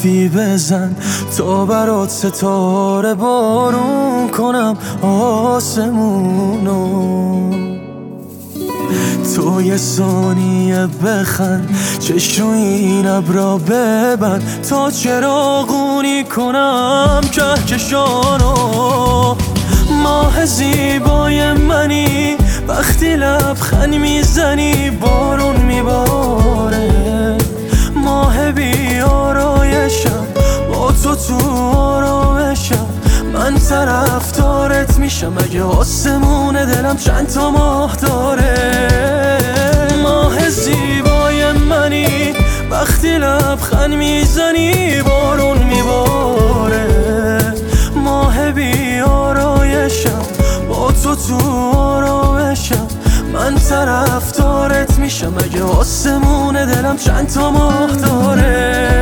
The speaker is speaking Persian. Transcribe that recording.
حرفی بزن تا برات ستاره بارون کنم آسمونو. تو یه ثانیه بخند، چشم رو این ابرا ببند تا چراغونی کنم کهکشانو. ماه زیبای منی، وقتی لبخند میزنی بارون میباره. ماه بی آرایشم، با تو آرامشم، من طرفدارت میشم اگه آسمون دلم چند تا ماه داره. ماه زیبای منی، وقتی لبخند میزنی بارون میباره. ماه بی آرایشم، با تو آرامشم، من طرفدارت میشم اگه آسمون دلم چند تا ماه داره.